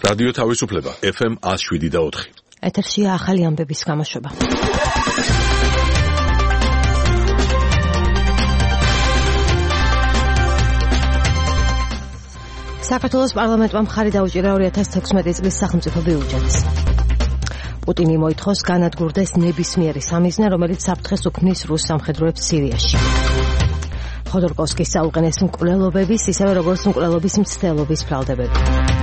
რადიო თავისუფლება FM 107.4. ეთერშია ახალი ამბების გამოშვება. საქართველოს პარლამენტმა მხარი დაუჭირა 2016 წლის სახელმწიფო ბიუჯეტს. პუტინი მოითხოვს განადგურდეს ნებისმიერი სამიზნე, რომელიც საფრთხეს უქმნის რუს სამხედროებს სირიაში. ხოდორკოვსკის საუყენეს მკვლელობების, ისევე როგორც მკვლელობის მცდელობის ბრალდებები.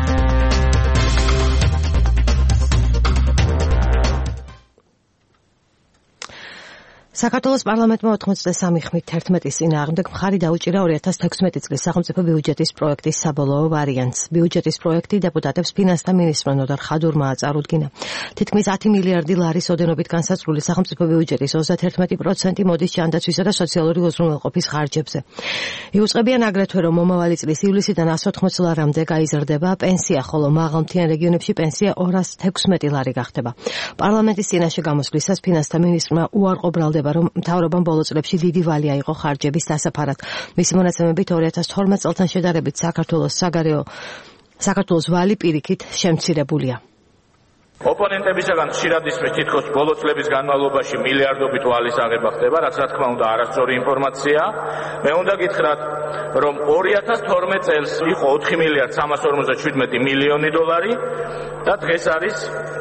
საქართველოს პარლამენტმა 83 ხმით 11-ის წინააღმდეგ მხარი დაუჭირა 2016 წლის სახელმწიფო ბიუჯეტის პროექტის საბოლოო ვარიანტს. ბიუჯეტის პროექტი დეპუტატებს ფინანსთა მინისტრმა ნოდარ ხადურმა აწარუდგინა. თითქმის 10 მილიარდი ლარის ოდენობით განსაზღვრული სახელმწიფო ბიუჯეტის 31% მოდის ჯანდაცვისა და სოციალური უზრუნველყოფის ხარჯებზე. იუწყებიან აგრეთვე, რომ მომავალი წლის ივლისიდან 180 ლარამდე გაიზრდება პენსია, ხოლო მაღალმთიან რეგიონებში პენსია 216 ლარი გახდება. პარლამენტის წინაშე გამოსვლისას ფინანსთა მინისტრმა უარყოფრალდება, რომ მთავრობამ ბოლო წლებში დიდი ვალი აიღო ხარჯების დასაფარად. მისი მონაცემებით 2012 წელთან შედარებით საქართველოს ვალი პირიქით შემცირებულია. ოპონენტებისაგან ხშირად ისმის თითქოს ბოლო წლების განმავლობაში მილიარდობით ვალის აღება ხდება, რაც რა თქმა უნდა არასწორი ინფორმაციაა. მე უნდა გითხრათ, რომ 2012 წელს იყო 4 მილიარდ 357 მილიონი დოლარი და დღეს არის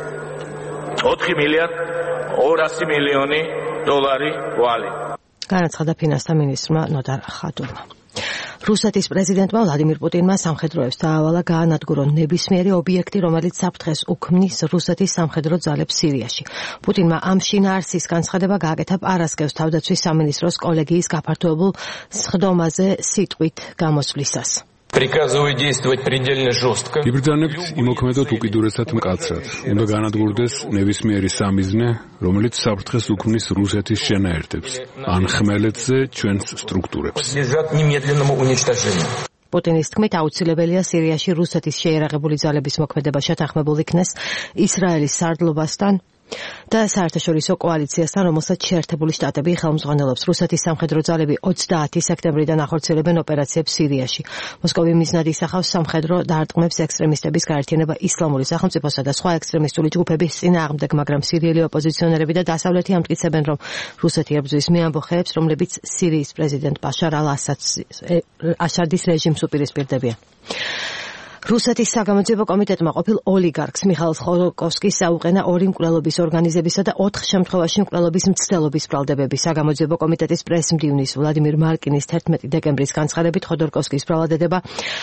4 მილიარდ 200 მილიონი დოლარი ვალი. განაცხადა ფინანსთა მინისტრმა ნოდარ ხადურმა. რუსეთის პრეზიდენტმა ვლადიმირ პუტინმა სამხედროებს დაავალა გაანადგურონ ნებისმიერი ობიექტი, რომელიც საფრთხეს უქმნის რუსეთის სამხედრო ძალებს სირიაში. პუტინმა ამ შინაარსის განცხადება გააკეთა პარასკევს თავდაცვის სამინისტროს კოლეგიის გაფართოებულ სხდომაზე სიტყვით გამოსვლისას. Приказываю действовать предельно жестко. Იბრძანებთ იმოქმედოთ უკიდურესად მკაცრად. უნდა განადგურდეს ნებისმიერი სამიზნე, რომელიც საფრთხეს უქმნის რუსეთის შენაერთებს, ან ხმელეთზე ჩვენს სტრუქტურებს. Подлежат немедленному уничтожению. პუტინის თქმით აუცილებელია სირიაში რუსეთის შეიარაღებული ძალების მოქმედება შეთანხმებულ იქნეს ისრაელის სარდლობასთან და საერთაშორისო კოალიციასთან, რომელსაც შეერთებული შტატები ხელმძღვანელობს. რუსეთის სამხედრო ძალები 30 სექტემბრიდან ახორციელებენ ოპერაციებს სირიაში. მოსკოვი მიზნად ისახავს სამხედრო დარტყმებს ექსტრემისტების გაერთიანება ისლამური სახელმწიფოსა და სხვა ექსტრემისტული ჯგუფების წინააღმდეგ, მაგრამ სირიელი ოპოზიციონერები და დასავლეთი ამტკიცებენ, რომ რუსეთი ებრძვის მე ამბოხეებს, რომლებიც სირიის პრეზიდენტ ბაშარ ალ-ასადის რეჟიმს უპირისპირდებიან. რუსეთის საგამოძიებო კომიტეტმა ყოფილ ოლიგარქს მიხაილ ხოდორკოვსკის აუყენა 2 მკვლელობის ორგანიზებისა და 4 შემთხვევაში მკვლელობის მცდელობის ბრალდებები. საგამოძიებო კომიტეტის პრესმდივნის ვლადიმირ მარკინის 11 დეკემბრის განცხადებით ხოდორკოვსკის ბრალდება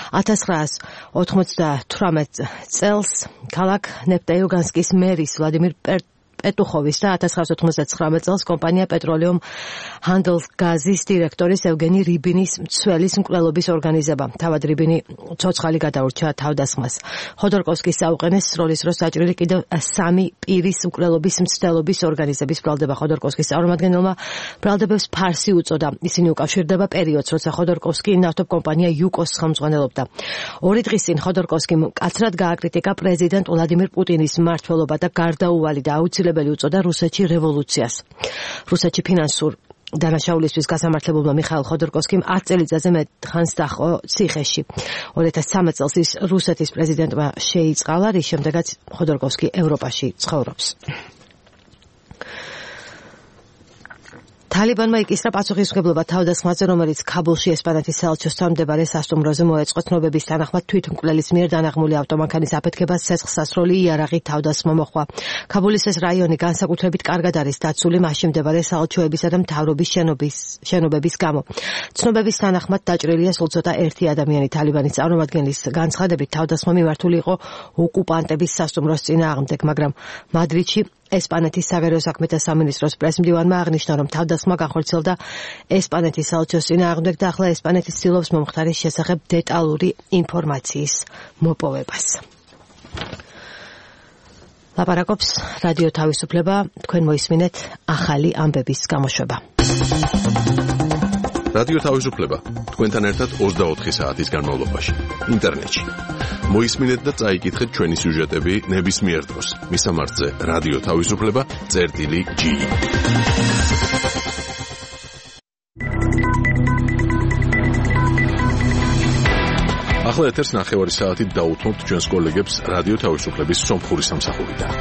1998 წელს ქალაქ ნეფტეიუგანსკის მერის ვლადიმირ პეტუხოვის და 1999 წელს კომპანია პეტროლიუმ ჰანდლგაზის დირექტორის ევგენი რიბინის მცველის მკვლელობის ორგანიზება. თავად რიბინი ცოცხალი გადაურჩა თავდასხმას. ხოდორკოვსკის აუყენეს სროლის დროს საჭრელი კიდევ 3 პირის მკვლელობის მცდელობის ორგანიზების ბრალდება. ხოდორკოვსკის წარმომადგენელმა ბრალდებებს ფარსი უწოდა. ისინი უკავშირდება პერიოდს, როცა ხოდორკოვსკი ნავთობკომპანია იუკოს ხელმძღვანელობდა. 2 დღის წინ ხოდორკოვსკიმ მკაცრად გააკრიტიკა პრეზიდენტ ვლადიმირ პუტინის მმართველობა და გარდაუვალი და აუცილებელი უწოდა რუსეთში რევოლუციას. რუსეთში ფინანსურ დანაშაულისთვის გასამართლებულმა მიხაილ ხოდორკოვსკიმ 10 წელიწადზე მეტ ხანს დაჰყო ციხეში. 2013 წელს ის რუსეთის პრეზიდენტმა შეიწყალა, რის შემდეგაც ხოდორკოვსკი ევროპაში ცხოვრობს. თალიბანმა იკისრა პასუხისმგებლობა თავდასხმაზე, რომელიც ქაბულში ესპანეთის საელჩოსთან მდებარე სასტუმროზე მოეწყო. ცნობების თანახმად თვითმკვლელის მიერ დანაღმული ავტომანქანის აფეთქებას ცეცხლსასროლი იარაღით თავდასხმა მოჰყვა. ქაბულის ეს რაიონი განსაკუთრებით კარგად არის დაცული მასში მდებარე საელჩოებისა და მთავრობის შენობების გამო. ცნობების თანახმად დაჭრილია სულ ცოტა 1 ადამიანი. თალიბანის წარმომადგენლის განცხადებით თავდასხმა მიმართული იყო ოკუპანტების სასტუმროს წინააღმდეგ, მაგრამ მადრიდში ესპანეთის საგარეო საქმეთა სამინისტროს პრესმდივანმა აღნიშნა, რომ თავდასხმა განხორციელდა ესპანეთის საელჩოს წინააღმდეგ და ახლა ესპანეთი ცდილობს მომხდარის შესახებ დეტალური ინფორმაციის მოპოვებას. ლაპარაკობს რადიო თავისუფლება, თქვენ მოისმინეთ ახალი ამბების გამოშვება. რადიო თავისუფლება თქვენთან ერთად 24 საათის განმავლობაში ინტერნეტში. მოისმინეთ და წაიკითხეთ ჩვენი სიუჟეტები ნებისმიერ დროს. მისამართზე რადიო თავისუფლება.gi. ახლა ეთერს 9 საათით დაუთმობთ ჩვენს კოლეგებს რადიო თავისუფლების სომხური სამსახურიდან.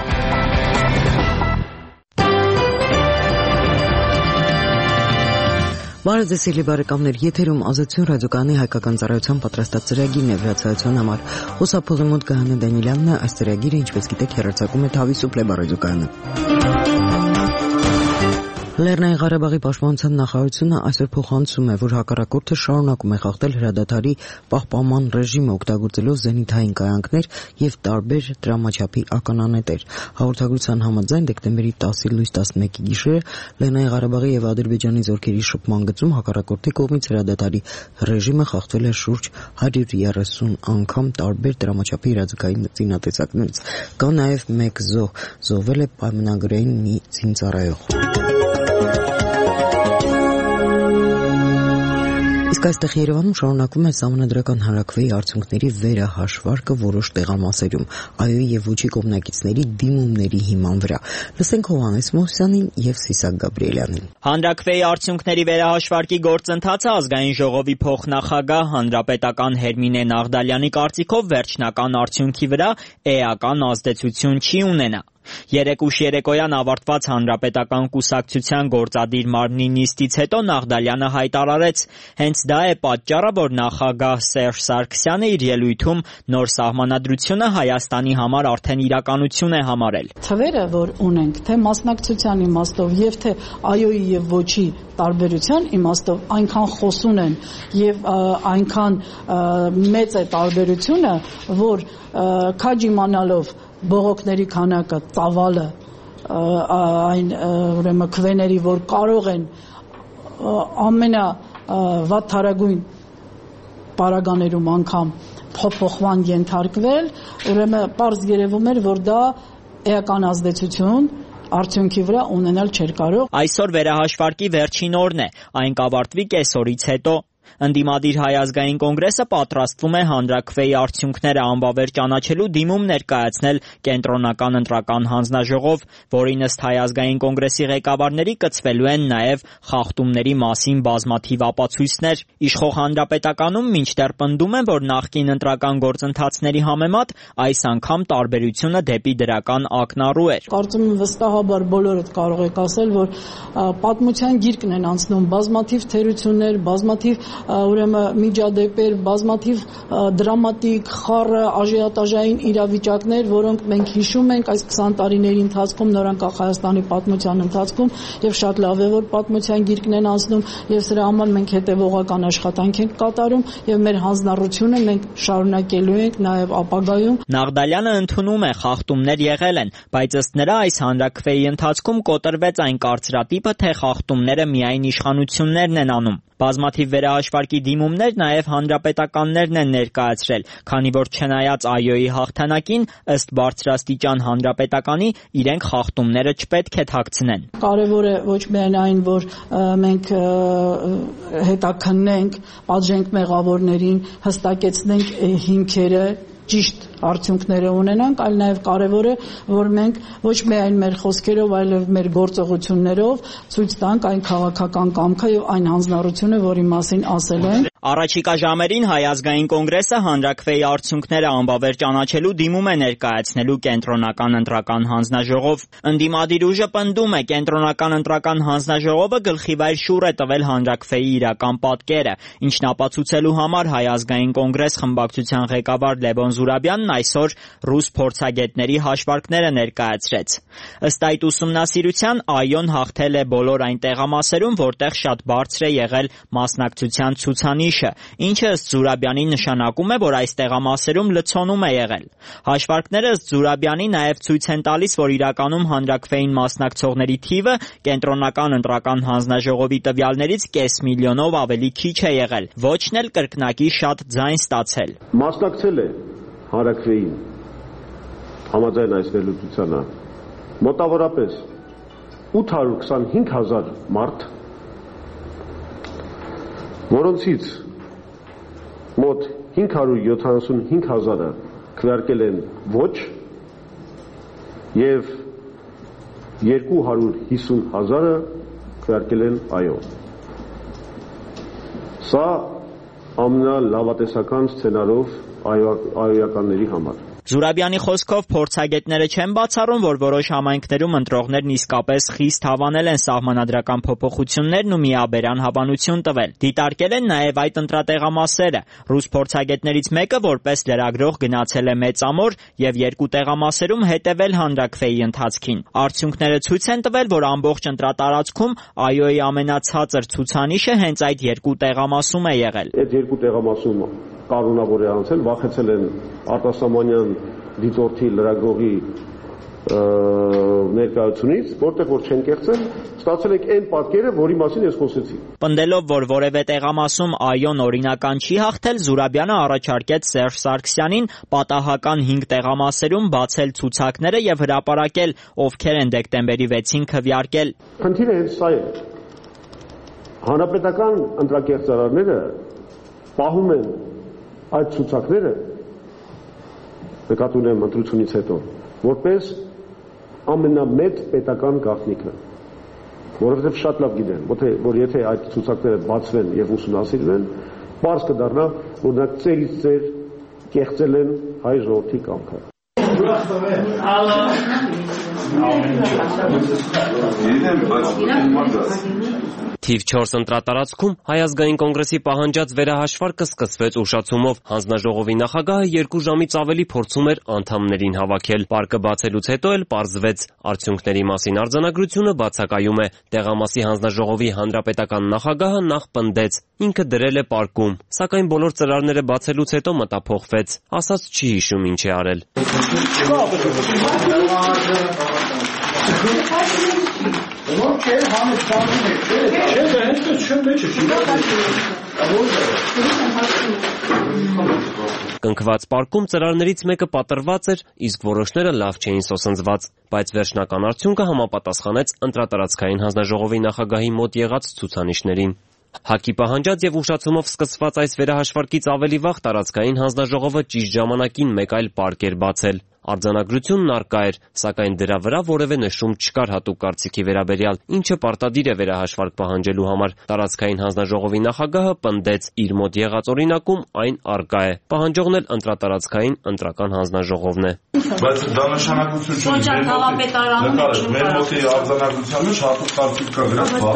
Բարև ձեզ սիրելի բարեկամներ, եթերում ազատություն ռադիոկայանի հայկական ծառայության պատրաստած ծրագիրն է վրացայության համար։ Խոսափողի մոտ Գահանե Դանիելյանն է, այս ծրագիրը, ինչպես գիտեք, հեռարձակում է Თავისუფლება ռադիոկայանը։ Լեռնային Ղարաբաղի պաշտպանության նախարարությունը այսօր փոխանցում է, որ հակառակորդը շարունակում է խախտել հրադադարի պահպանման ռեժիմը, օգտագործելով զենիթային կայանքներ եւ տարբեր դրամաչափի ականանետեր։ Հաղորդագրության համաձայն դեկտեմբերի 10-ի լույս 11-ի գիշերը Լեռնային Ղարաբաղի եւ Ադրբեջանի զորքերի շփման գծում հակառակորդի կողմից հրադադարի ռեժիմը խախտվել է շուրջ 130 անգամ տարբեր դրամաչափի իրազեկային զինատեսակներից։ Կա նաեւ մեկ զոհ, զոհվել է պայմանագրային մի զինծառայող։ Իսկ այստեղ Երևանում շարունակվում է սահմանադրական հանրաքվեի արդյունքների վերահաշվարկը որոշ տեղամասերում, ԱՅՈ-ի եւ ոչի կողմնակիցների դիմումների հիման վրա։ Լսենք Հովհաննես Մովսյանին եւ Սիսակ Գաբրիելյանին։ Հանրաքվեի արդյունքների վերահաշվարկի գործընթացը ազգային ժողովի փոխնախագահ հանրապետական Հերմինե Նաղդալյանի կարծիքով վերջնական արդյունքի վրա էական ազդեցություն չի ունենա։ Երեկ ուշ երեկոյան ավարտված հանրապետական կուսակցության գործադիր մարմնի նիստից հետո Նաղդալյանը հայտարարեց, հենց դա է պատճառը, որ նախագահ Սերժ Սարգսյանը իր ելույթում նոր սահմանադրությունը Հայաստանի համար արդեն իրականություն է համարել։ Թվերը, որ ունենք, թե մասնակցության իմաստով եւ թե ԱՅՈ-ի եւ ոչի տարբերության իմաստով այնքան խոսուն են եւ այնքան մեծ է տարբերությունը, որ քաջ իմանալով բողոքների քանակը, ծավալը, այն ուրեմն քվեների, որ կարող են ամենավատ թարագույն պարագաներում անգամ փոփոխման ենթարկվել, ուրեմն պարզ երևում էր, որ դա էական ազդեցություն արդյունքի վրա ունենալ չէր կարող։ Այսօր վերահաշվարկի վերջին օրն է, այն կավարտվի կեսօրից հետո։ Ընդդիմադիր Հայ ազգային կոնգրեսը պատրաստվում է հանրաքվեի արդյունքները անվավեր ճանաչելու դիմում ներկայացնել կենտրոնական ընտրական հանձնաժողով, որին ըստ Հայ ազգային կոնգրեսի ղեկավարների կցվելու են նաև խախտումների մասին բազմաթիվ ապացույցներ։ Իշխող հանրապետականում մինչդեռ պնդում են, որ նախկին ընտրական գործընթացների համեմատ այս անգամ տարբերությունը դեպի դրական ակնառու էր։ Կարծում եմ վստահաբար բոլորդ կարող եք ասել, որ պատմության գիրկն են անցնում բազմաթիվ թերություններ, բազմաթիվ ուրեմն միջադեպեր, բազմաթիվ դրամատիկ, խառը, աժիոտաժային իրավիճակներ, որոնք մենք հիշում ենք այս 20 տարիների ընթացքում, նորանկախ Հայաստանի պատմության ընթացքում, եւ շատ լավ է, որ պատմության գիրկն են անցնում, եւ սրա համար մենք հետեւողական աշխատանք ենք կատարում, եւ մեր հանձնառությունը մենք շարունակելու ենք նաեւ ապագայում։ Նաղդալյանը ընդունում է, խախտումներ եղել են, բայց ըստ նրա այս հանրաքվեի ընթացքում կոտրվեց այն կարծրատիպը, թե խախտումները միայն իշխանություններն են անում։ Բազմաթիվ վերահաշվարկի դիմումներ նաև հանրապետականներն են ներկայացրել, քանի որ չնայած ԱՅՈ-ի հաղթանակին, ըստ բարձրաստիճան հանրապետականի, իրենք խախտումները չպետք է թաքցնեն։ Կարևոր է ոչ միայն այն, որ մենք հետաքննենք, պատժենք մեղավորներին, հստակեցնենք հիմքերը, ճիշտ արդյունքները ունենանք, այլ նաև կարևոր է, որ մենք ոչ միայն մեր խոսքերով, այլև մեր գործողություններով ցույց տանք այն քաղաքական կամքը եւ այն հանձնառությունը, որի մասին ասել են։ Առաջիկա ժամերին Հայ ազգային կոնգրեսը հանրաքվեի արդյունքները անվավեր ճանաչելու դիմում է ներկայացնելու կենտրոնական ընտրական հանձնաժողով։ Ընդդիմադիր ուժը պնդում է, կենտրոնական ընտրական հանձնաժողովը գլխիվայր շուռ է տվել հանրաքվեի իրական պատկերը, ինչն ապացուցելու համար Հայ ազգային կոնգրես խմբակցության ղեկավար Լևոն Զուրաբյանն այսօր ռուս փորձագետների հաշվարկները ներկայացրեց։ Ըստ այդ ուսումնասիրության ԱՅՈ-ն հաղթել է բոլոր այն տեղամասերում, որտեղ շատ բարձր է եղել մասնակցության ցուցանիշը, ինչը ըստ Զուրաբյանի նշանակում է, որ այս տեղամասերում լցոնում է եղել։ Հաշվարկները ըստ Զուրաբյանի նաև ցույց են տալիս, որ իրականում հանրաքվեին մասնակցողների թիվը կենտրոնական ընտրական հանձնաժողովի տվյալներից կես միլիոնով ավելի քիչ է եղել, ոչն էլ կրկնակի շատ ձայն ստացել։ Մասնակցել է հանրաքվեին համաձայն այս վերլուծությանը մոտավորապես 825,000 մարդ, որոնցից մոտ 575,000-ը քվեարկել են ոչ եւ 250,000-ը քվեարկել են այո։ Սա ամենալավատեսական սցենարով այոյականների համար։ Զուրաբյանի խոսքով փորձագետները չեն բացառում, որ որոշ համայնքներում ընտրողներն իսկապես խիստ հավանել են սահմանադրական փոփոխություններն ու միաբերան հավանություն տվել։ Դիտարկել են նաև այդ ընտրատեղամասերը։ Ռուս փորձագետներից մեկը որպես լրագրող գնացել է Մեծամոր եւ երկու տեղամասերում հետևել հանրաքվեի ընթացքին։ Արդյունքները ցույց են տվել, որ ամբողջ ընտրատարածքում այոյի ամենացածր ցուցանիշը հենց այդ երկու տեղամասում է եղել։ Այդ երկու տեղամասում կանոնավոր է անցել, վախեցել են արտասահմանյան դիտորդի լրագրողի ներկայությունից, որտեղ որ չեն կեղծել, ստացել եք այն պատկերը, որի մասին ես խոսեցի։ Պնդելով, որ որևէ տեղամասում այոն օրինական չի հաղթել, Զուրաբյանը առաջարկեց Սերժ Սարգսյանին պատահական 5 տեղամասերում բացել ցուցակները եւ հրապարակել, ովքեր են դեկտեմբերի 6-ին քվեարկել։ Խնդիրը հենց սա է։ Հանրապետական ընտրակեղծարարները պահում են այդ ցուցակները, նկատի ունեմ ընտրությունից հետո, որպես ամենամեծ պետական գաղտնիքը, որովհետև շատ լավ գիտեն, որ եթե այդ ցուցակները բացվեն եւ ուսումնասիրվեն, պարզ կդառնա, որ նրանք ծերից ծեր կեղծել են հայ ժողովրդի կամքը։ Թիվ 4 ընտրատարածքում Հայ ազգային կոնգրեսի պահանջած վերահաշվարկը սկսվեց ուշացումով։ Հանձնաժողովի նախագահը 2 ժամից ավելի փորձում էր անդամներին հավաքել։ Պարկը բացելուց հետո էլ պարզվեց, արդյունքների մասին արձանագրությունը բացակայում է։ Տեղամասի հանձնաժողովի հանրապետական նախագահը նախ պնդեց, ինքը դրել է պարկում, սակայն բոլոր ծրարները բացելուց հետո մտափոխվեց, ասաց չի հիշում ինչ է արել։ Կնքված պարկում ծրարներից մեկը պատրված էր, իսկ որոշները լավ չէին սոսնձված, բայց վերջնական արդյունքը համապատասխանեց ընտրատարածքային հանձնաժողովի նախագահի մոտ եղած ցուցանիշներին։ ՀԱԿ-ի պահանջած եւ ուշացումով սկսված այս վերահաշվարկից ավելի վաղ տարածքային հանձնաժողովը ճիշտ ժամանակին մեկ այլ պարկ էր բացել։ Արձանագրությունն առկա էր, սակայն դրա վրա որևէ նշում չկար հատուկ կարծիքի վերաբերյալ, ինչը պարտադիր է վերահաշվարկ պահանջելու համար։ Տարածքային հանձնաժողովի նախագահը պնդեց, իր մոտ եղած օրինակում այն առկա է։ Պահանջողն էլ ընտրատարածքային ընտրական հանձնաժողովն է։ Բայց դա նշանակություն չունի։ Մեր մոտի արձանագրությանը հատուկ կարծիք կա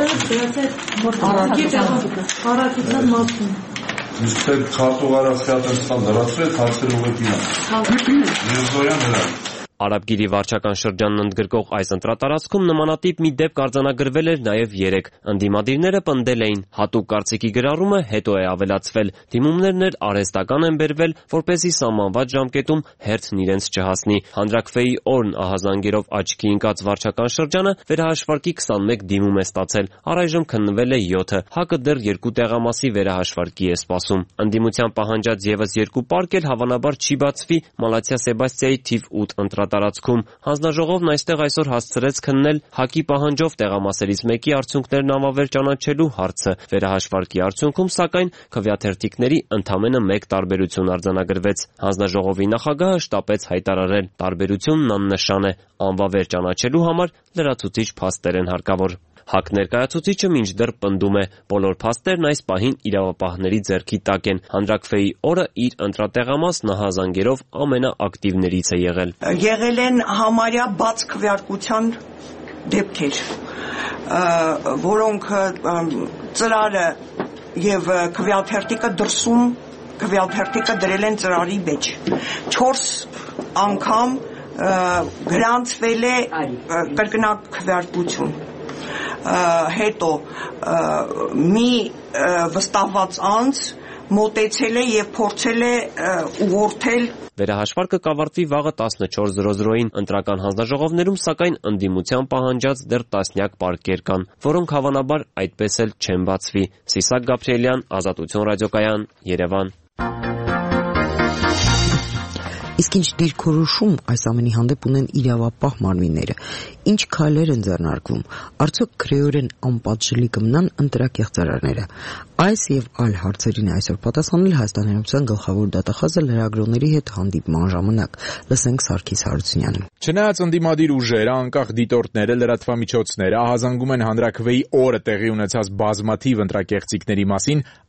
դրա։ Իսկ թե քարտուղարացիան ստան դրացրել, հարցերը ուղղակի են։ Միրզոյան հրա։ Արաբգիրի վարչական շրջանն ընդգրկող այս ընտրատարածքում նմանատիպ մի դեպք արձանագրվել էր նաև 3։ Ընդդիմադիրները պնդել էին, հատուկ կարծիքի գրառումը հետո է ավելացվել, դիմումներն էլ արհեստական են բերվել, որպեսզի սահմանված ժամկետում հերթն իրենց չհասնի։ Հանրաքվեի օրն ահազանգերով աչքի ընկած վարչական շրջանը վերահաշվարկի 21 դիմում է ստացել, առայժմ քննվել է 7-ը, ՀԱԿ-ը դեռ 2 տեղամասի վերահաշվարկի է սպասում։ Ընդդիմության պահանջած եւս 2 պարկ էլ հավանաբար չի բացվի Մալաթիա Սեբաստիայի թիվ 8 տարածքում։ Հանձնաժողովն այստեղ այսօր հասցրեց քննել ՀԱԿ-ի պահանջով տեղամասերից մեկի արդյունքներն անվավեր ճանաչելու հարցը։ Վերահաշվարկի արդյունքում, սակայն, քվեաթերթիկների ընդամենը 1 տարբերություն արձանագրվեց։ Հանձնաժողովի նախագահը շտապեց հայտարարել. տարբերությունն աննշան է, անվավեր ճանաչելու համար լրացուցիչ փաստեր են հարկավոր։ ՀԱԿ ներկայացուցիչը մինչդեռ պնդում է, բոլոր փաստերն այս պահին իրավապահների ձեռքի տակ են։ Հանրաքվեի օրը իր ընտրատեղամաս նահազանգերով ամենաակտիվներից է եղել։ Եղել են համարյա բաց քվեարկության դեպքեր, որոնք ծրարը եւ քվեաթերթիկը դրսում քվեաթերթիկը դրել են ծրարի մեջ։ 4 անգամ գրանցվել է կրկնակ քվեարկություն։ Հետո մի վստահված անձ մոտեցել է եւ փորձել է ուղղորդել։ Վերահաշվարկը կավարտվի վաղը 14:00-ին ընտրական հանձնաժողովներում, սակայն ընդդիմության պահանջած դեռ տասնյակ պարկեր կան, որոնք հավանաբար այդպես էլ չեն բացվի։ Սիսակ Գաբրիելյան, Ազատություն ռադիոկայան, Երևան։ Իսկ ինչ դիրքորոշում այս ամենի հանդեպ ունեն իրավապահ մարմինները, ինչ քայլեր են ձեռնարկվում, արդյոք քրեորեն անպատժելի կմնան ընտրակեղծարարները։ Այս եւ այլ հարցերին այսօր պատասխանել Հայաստան Հանրապետության գլխավոր դատախազը լրագրողների հետ հանդիպման ժամանակ։ Լսենք Սարգիս Հարությունյանին։ Չնայած ընդդիմադիր ուժերը, անկախ դիտորդները, լրատվամիջոցները ահազանգում են հանրաքվեի օրը տեղի ունեցած բազմաթիվ ընտրակեղծիքների մասին,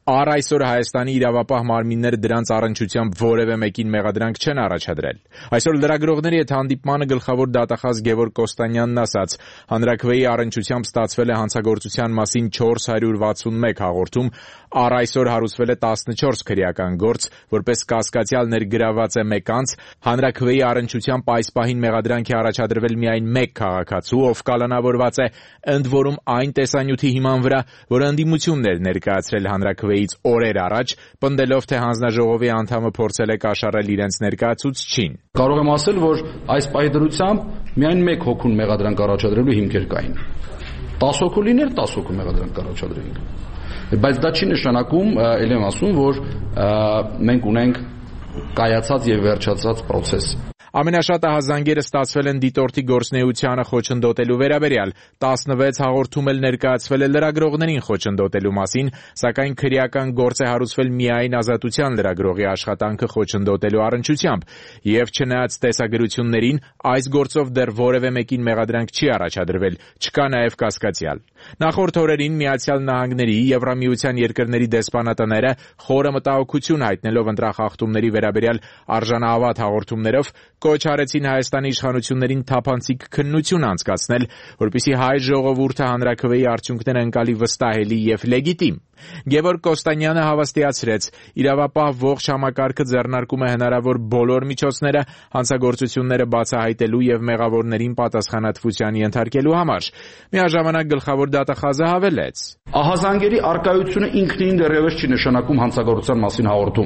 Առ այսօր Հայաստանի իրավապահ մարմինները դրանց առնչությամբ որևէ մեկին մեղադրանք չեն առաջադրել։ Այսօր լրագրողների հետ հանդիպմանը գլխավոր դատախազ Գևորգ Կոստանյանն ասաց. հանրաքվեի առնչությամբ ստացվել է հանցագործության մասին 461 հաղորդում, առ այսօր հարուցվել է 14 քրեական գործ, որպես կասկածյալ ներգրավված է մեկ անձ, հանրաքվեի առնչությամբ այս պահին մեղադրանք է առաջադրվել միայն մեկ քաղաքացու, ով կալանավորված է ընդ որում այն տեսանյութի հիման վրա, որը ընդդիմությունն էր ներկայացրել հանրաքվեից օրեր առաջ, պնդելով, թե հանձնաժողովի անդամը փորձել է կաշառել իրենց ներկայացուցչին։ Կարող եմ ասել, որ այս պահի դրությամբ միայն մեկ հոգուն մեղադրանք առաջադրելու հիմքեր կային։ 10 հոգու լիներ, 10 հոգու մեղադրանք առաջադրեինք։ Բայց դա չի նշանակում, ել եմ ասում, որ մենք ունենք կայացած եւ վերջացած process։ Ամենաշատ ահազանգերը ստացվել են դիտորդի գործունեությանը խոչընդոտելու վերաբերյալ, 16 հաղորդում էլ ներկայացվել է լրագրողներին խոչընդոտելու մասին, սակայն քրեական գործ է հարուցվել միայն ազատության լրագրողի աշխատանքը խոչընդոտելու առնչությամբ, եւ չնայած տեսագրություններին, այս գործով դեռ որևէ մեկին մեղադրանք չի առաջադրվել, չկա նաեւ կասկածյալ։ Նախորդ օրերին Միացյալ Նահանգների, Եվրամիության երկրների դեսպանատները խորը մտահոգություն հայտնելով ընտրախախտումների վերաբերյալ արժանահավատ հաղորդումներով կոչ արեցին Հայաստանի իշխանություններին թափանցիկ քննություն անցկացնել, որպեսզի հայ ժողովուրդը հանրաքվեի արդյունքները ընկալի վստահելի եւ լեգիտիմ։ Գևորգ Կոստանյանը հավաստիացրեց, իրավապահ ողջ համակարգը ձեռնարկում է հնարավոր բոլոր միջոցները հանցագործությունները բացահայտելու եւ մեղավորներին պատասխանատվության ենթարկելու համար։ Միաժամանակ գլխավոր դատախազը հավելեց. Ահազանգերի արկայությունը ինքնին դեռևս չի նշանակում հանցագործության մասին հաղորդում։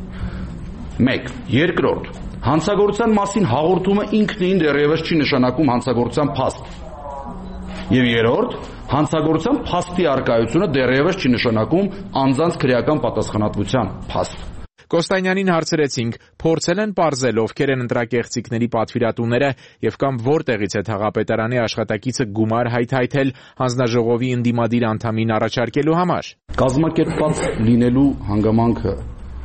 1. Երկրորդ. հանցագործության մասին հաղորդումը ինքնին դեռևս չի նշանակում հանցագործության փաստ։ Եվ երրորդ, հանցագործության փաստի արկայությունը դեռևս չի նշանակում անձանց քրեական պատասխանատվության փաստ։ Կոստանյանին հարցրեցինք, փորձել են պարզել ովքեր են ընտրակեղծիքների պատվիրատուները եւ կամ որտեղից է թաղապետարանի աշխատակիցը գումար հայթայթել հանձնաժողովի ընդդիմադիր անդամին առաջարկելու համար։ Կազմակերպված լինելու հանգամանքը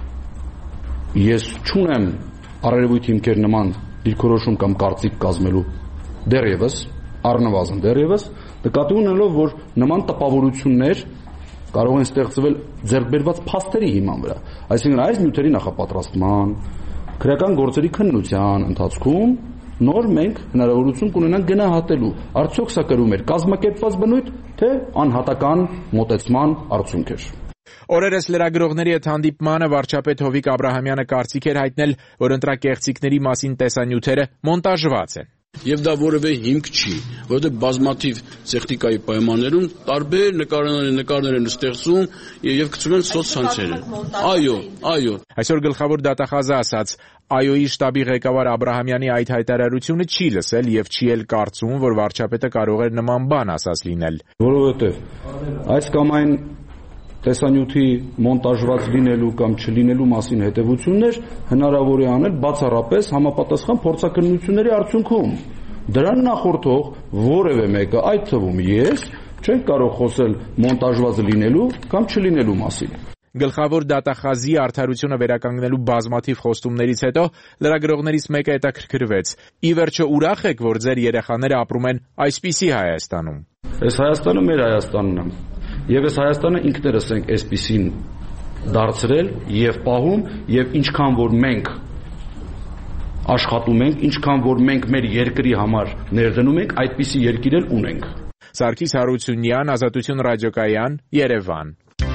ես չունեմ առերևույթ հիմքեր նման դիրքորոշում կամ կարծիք կազմելու դեռևս, առնվազն դեռևս, նկատի ունենալով, որ նման տպավորություններ կարող են ստեղծվել ձեռքբերված փաստերի հիման վրա, այսինքն այս նյութերի նախապատրաստման, քրեական գործերի քննության ընթացքում նոր մենք հնարավորություն կունենանք գնահատելու, արդյոք սա կրում էր կազմակերպված բնույթ, թե անհատական մոտեցման արդյունք էր։ Օրերս լրագրողների հետ հանդիպմանը վարչապետ Հովիկ Աբրահամյանը կարծիք էր հայտնել, որ ընտրակեղծիքների մասին տեսանյութերը մոնտաժված են։ Եվ դա որևէ հիմք չի, որովհետև բազմաթիվ տեխնիկայի պայմաններում տարբեր նկարներ են ստեղծում եւ գցում են սոցցանցերը։ Այո։ Այսօր գլխավոր դատախազը ասաց, ԱՅՈ-ի շտաբի ղեկավար Աբրահամյանի այդ հայտարարությունը չի լսել եւ չի էլ կարծում, որ վարչապետը կարող էր նման բան ասած լինել։ Որովհետև այս կամ այն տեսանյութի մոնտաժված լինելու կամ չլինելու մասին հետևություններ հնարավոր է անել բացառապես համապատասխան փորձաքննությունների արդյունքում։ Դրան նախորդող որևէ մեկը, այդ թվում ես, չենք կարող խոսել մոնտաժված լինելու կամ չլինելու մասին։ Գլխավոր դատախազի արդարությունը վերականգնելու բազմաթիվ խոստումներից հետո լրագրողներից մեկը հետաքրքրվեց. ի վերջո ուրախ եք, որ ձեր երեխաները ապրում են այսպիսի Հայաստանում։ Այս Հայաստանը մեր Հայաստանն է։ Եվ այս Հայաստանը ինքներս ենք այսպիսին դարձրել եւ պահում եւ ինչքան որ մենք աշխատում ենք, ինչքան որ մենք մեր երկրի համար ներդնում ենք, այդպիսի երկիր էլ ունենք։ Սարգիս Հարությունյան, Ազատություն ռադիոկայան, Երևան։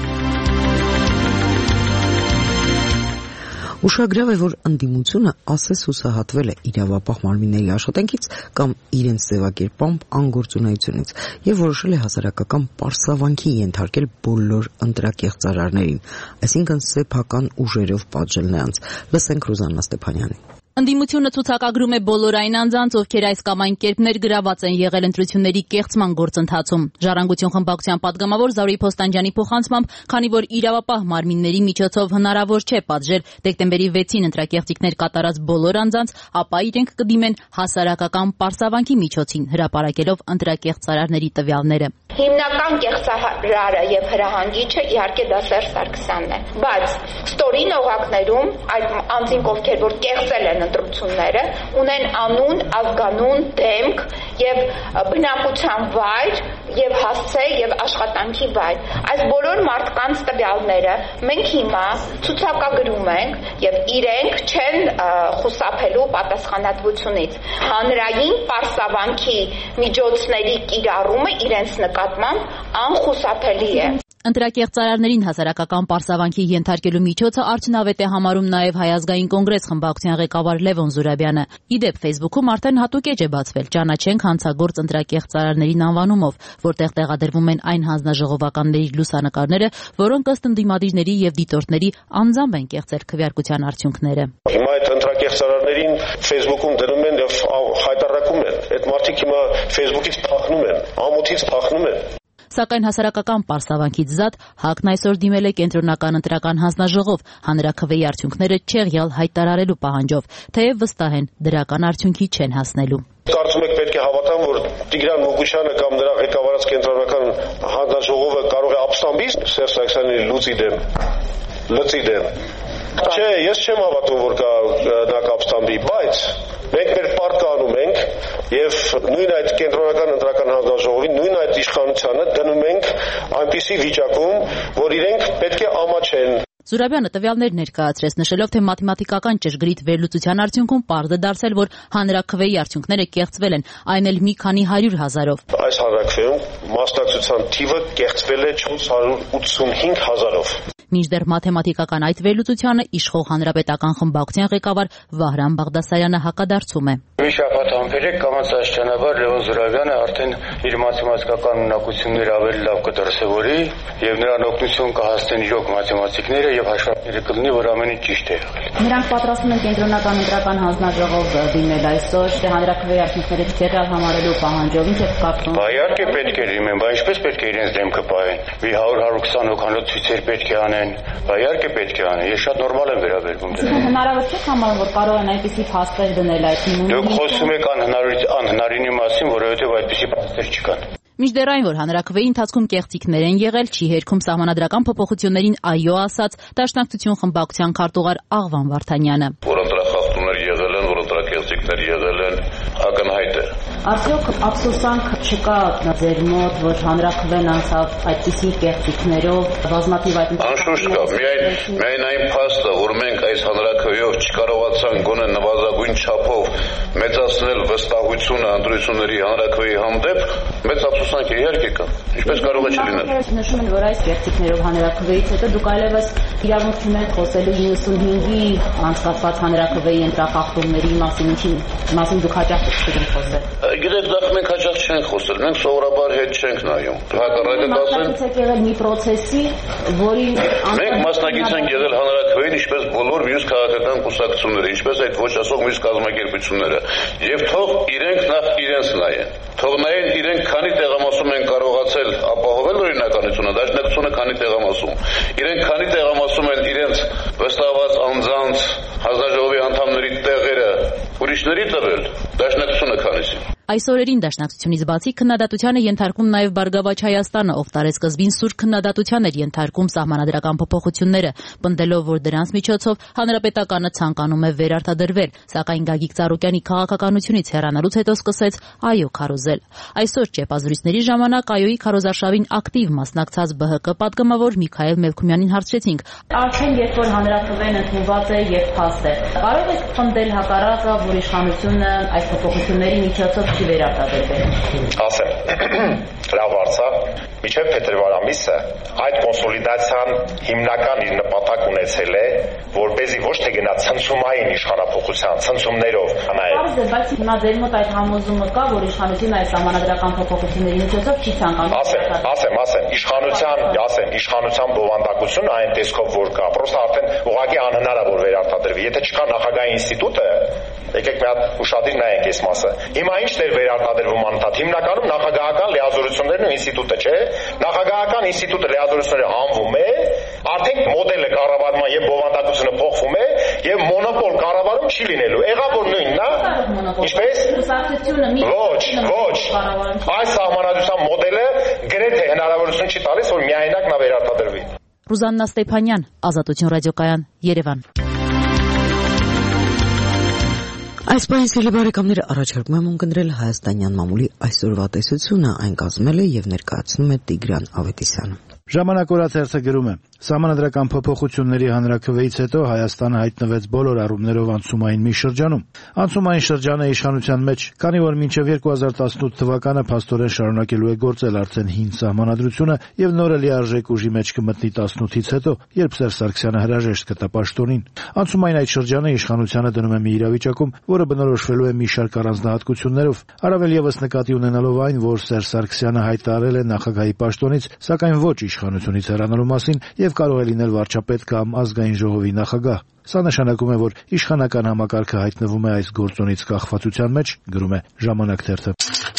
Ուշագրավ է, որ ընդդիմությունը ասես հուսահատվել է իրավապահ մարմինների աշխատանքից կամ իրենց ձևակերպամբ անգործունեությունից եւ որոշել է հասարակական պարսավանքի ենթարկել բոլոր ընտրակեղծարարներին, այսինքն սեփական ուժերով պատժել նրանց։ Լսենք Ռուզաննա Ստեփանյանին։ Ընդդիմությունը ցուցակագրում է բոլոր այն անձանց, ովքեր այս կամ այն կերպ ներգրաված են եղել ընտրությունների կեղծման գործընթացում։ Ժառանգություն խմբակցության պատգամավոր Զարուհի Փոստանջյանի փոխանցմամբ, քանի որ իրավապահ մարմինների միջոցով հնարավոր չէ պատժել դեկտեմբերի 6-ին ընտրակեղծիքներ կատարած բոլոր անձանց, ապա իրենք կդիմեն հասարակական պարսավանքի միջոցին, հրապարակելով ընտրակեղծարարների տվյալները։ Հիմնական կեղծարարը եւ հրահանգիչը իհարկե դա Սերժ Սարգսյանն է, բայց ստորին օղակներում այդ անձինք, ովքեր որ կեղծել են ընտրությունները, ունեն անուն, ազգանուն, դեմք եւ բնակության վայր եւ հասցե եւ աշխատանքի վայր։ Այս բոլոր մարդկանց տվյալները մենք հիմա ցուցակագրում ենք եւ իրենք չեն խուսափելու պատասխանատվությունից։ Հանրային պարսավանքի միջոցների կիրառումը իրենց նկատմամբ անխուսափելի է։ Ընտրակեղծարարներին հասարակական պարսավանքի ենթարկելու միջոցը արդյունավետ է համարում նաև Հայ ազգային կոնգրես խմբակցության ղեկավար Լևոն Զուրաբյանը։ Իդեպ Facebook-ում արդեն հատուկ էջ է բացվել «Ճանաչենք հանցագործ ընտրակեղծարարներին» անվանումով, որտեղ տեղադրվում են այն հանձնաժողովականների լուսանկարները, որոնք ըստ ընդդիմադիրների եւ դիտորդների անձամբ են կեղծել քվեարկության արդյունքները։ Հիմա այդ ընտրակեղծարարներին Facebook-ում դնում են եւ հայտարարում են։ Այդ մարդիկ հիմա Facebook-ից փախնում են, ամոթից փախնում են։ Սակայն հասարակական պարսավանքից զատ ՀԱԿ-ն այսօր դիմել է կենտրոնական ընտրական հանձնաժողով հանրաքվեի արդյունքները չեղյալ հայտարարելու պահանջով, թեև վստահ են դրական արդյունքի չեն հասնելու։ Կարծում եք պետք է հավատամ, որ Տիգրան Մուկուշյանը կամ նրա ղեկավարած կենտրոնական հանձնաժողովը կարող է ապստամբի Սերժ Սարգսյանի լծի դեմ։ Չէ, ես չեմ հավատում, որ նա կապստամբի, բայց մենք մեր պարտքը անում ենք եւ նույն այդ կենտրոնական ընտրական հանձնաժողովին, նույն այդ իշխանությանը դնում ենք այնպիսի վիճակում, որ իրենք պետք է ամաչեն։ Զուրաբյանը տվյալներ ներկայացրեց, նշելով, թե մաթեմատիկական ճշգրիտ վերլուծության արդյունքում պարզ է դարձել, որ հանրաքվեի արդյունքները կեղծվել են, այն էլ մի քանի 100,000-ով։ Այս հանրաքվեում մասնակցության թիվը կեղծվել է 485,000-ով։ Մինչդեռ մաթեմատիկական այդ վերլուծությանը իշխող հանրապետական խմբակցության ղեկավար Վահրամ Բաղդասարյանը հակադարձում է։ Մի շաբաթ անպերեք կամացաշրջանաբար Լևոն Զուրաբյանը արդեն իր մաթեմատիկական ունակությունները ավելի լավ կդրսևորի եւ նրան օգնություն կհասնեն իրոք մաթեմատիկները եւ հաշվարկները կլինի, որ ամեն ինչ ճիշտ է եղել։ Նրանք պատրաստվում են կենտրոնական ընտրական հանձնաժողով դիմել այսօր, թե հանրաքվեի արդյունքները չեղյալ համարելու պահանջով, ինչ է կարծում։ Բա իհարկե պետք է դիմեն, բայց ինչպես պետք է իրենց դեմքը պահեն։ Մի 100-120 հոգանոց ցույցեր պետք է անեն։ Բա իհարկե պետք է անեն։ Ես շատ նորմալ եմ վերաբերվում դրան։ Հնարավոր չէ համարում, որ կարող են այնպիսի փաստեր դնել այդ հիմունքին։ Դուք խոսում եք անհնարինի մասին, որովհետեւ այդպիսի փաստեր չկան։ Մինչդեռ այն, որ հանրաքվեի ընթացքում կեղծիքներ են եղել, չի հերքում սահմանադրական փոփոխություններին այո ասաց Դաշնակցություն խմբակցության քարտուղար Աղվան Վարդանյանը։ Որ ընտրախախտումներ եղել են, որ ընտրակեղծիքներ եղել են, ակնհայտ է։ Արդյոք ափսոսանք չկա ձեր մոտ, որ հանրաքվեն անցավ այդպիսի կեղծիքներով, բազմաթիվ այդ Անշուշտ կա, միայն այն փաստը, որ մենք այս հանրաքվեով չկարողացանք գոնե նվազագույն չափով մեծացնել վստահությունը ընտրությունների հանրաքվեի հանդեպ, մեծ ափսոսանք է իհարկե կա։ Ինչպես կարող է չլինել։ Նշում են, որ այս կեղծիքներով հանրաքվեից հետո դուք այլևս իրավունք չունեք խոսելու 95-ի անցկացված հանրաքվեի ընտրախախտումների մասին դուք հաճախ չեք խոսել։ Գիտեք, դա մենք հաճախ չենք խոսել, մենք սովորաբար հետ չենք նայում։ Հակառակը դասեն։ Մասնակից եղել մի process-ի, որի մենք մասնակից ենք եղել հանրաքվեին, ինչպես բոլոր մյուս քաղաքական կուսակցությունները, ինչպես այդ ոչ ասող մյուս կազմակերպությունները, եւ թող իրենք նախ իրենց նայեն։ Թող նայեն իրենք քանի տեղամասում են կարողացել ապահովել օրինականությունը, Դաշնակցությունը քանի տեղամասում։ Իրենք քանի տեղամասում են իրենց վստահված անձանց հանձնաժողովի անդամների տեղերը ուրիշների տվել, Դաշնակցությունը քանիսի։ Այս օրերին Դաշնակցությունից բացի քննադատության է ենթարկվում նաև Բարգավաճ Հայաստանը, ով տարեսկզբին սուր քննադատության էր ենթարկում սահմանադրական փոփոխությունները, պնդելով, որ դրանց միջոցով հանրապետականը ցանկանում է վերարտադրվել, սակայն Գագիկ Ծառուկյանի քաղաքականությունից հեռանալուց հետո սկսեց այո քարոզել։ Այսօր ճեպազրույցների ժամանակ այոյի քարոզարշավին ակտիվ մասնակցած ԲՀԿ պատգամավոր Միքայել Մելքումյանին հարցրեցինք. Արդեն երբ որ հանրաքվեն ընդունված է եւ փաստ է, կարող եք պնդել հակառակը, որ իշխանությունը այս փոփոխությունների միջոցով չի վերարտադրվել։ Ասեմ, լավ հարցա, մինչև փետրվար ամիսը այդ կոնսոլիդացիան հիմնական իր նպատակ ունեցել է, որպեսզի ոչ թե գնա ցնցումային իշխանափոխության, ցնցումներով նայել։ Բայց հիմա ձեր մոտ այդ համոզումը կա, որ իշխանությունը այս համանadrական փոփոխությունների միջոցով չի ցանկանում։ Իշխանության բովանդակությունը այն տեսքով որ կա, պրոստը արդեն ուղղակի անհնար է որ վերարտադրվի։ Եթե չկա նախագահի ինստիտուտը, եկեք մի հատ ուշադիր նայենք այս մասը։ Հիմա ինչ դեր վերարտադրվում անընդհատ։ Հիմնականում նախագահական լիազորություններն ու ինստիտուտը, չէ՞։ Նախագահական ինստիտուտը լիազորությունները հանվում է, արդեն մոդելը կառավարման եւ բովանդակությունը փոխվում է եւ մոնոպոլ կառավարում չի լինելու։ Եղավ որ նույնն է։ Ինչպես։ Ոչ։ Այս սահմանադրության մոդելը գրեթե հնարավորություն չի տալիս, որ միայնակ նա վերարտադրվի։ Ռուզաննա Ստեփանյան, Ազատություն ռադիոկայան, Երևան։ Այս պահին սիրելի բարեկամներ, առաջարկում եմ ունկնդրել հայաստանյան մամուլի այսօրվա տեսությունը, այն կազմել է եւ ներկայացնում է Տիգրան Ավետիսյանը։ Ժամանակ օրաթերթը գրում է. Սահմանադրական փոփոխությունների հանրաքվեից հետո Հայաստանը հայտնվեց բոլոր առումներով անցումային մի շրջանում։ Անցումային շրջանը իշխանության մեջ, քանի որ մինչև 2018 թվականը փաստորեն շարունակելու է գործել արդեն հին սահմանադրությունը եւ նորը լիարժեք ուժի մեջ կմտնի 18-ից հետո, երբ Սերժ Սարգսյանը հրաժեշտ կտա պաշտոնին։ Անցումային այդ շրջանը իշխանությանը դնում է մի իրավիճակում, որը բնորոշվելու է մի շարք առանձնահատկություններով, առավել եւս նկատի ունենալով այն, որ Սերժ Սարգսյանը հայտարարել է նախագահի պաշտոնից, սակայն ոչ իշխանությունից հեռանալու մասին եւ կարող է լինել վարչապետ կամ ազգային ժողովի նախագահ։ Սա նշանակում է, որ իշխանական համակարգը հայտնվում է այս գործոնից կախվածության մեջ, գրում է Ժամանակ թերթը։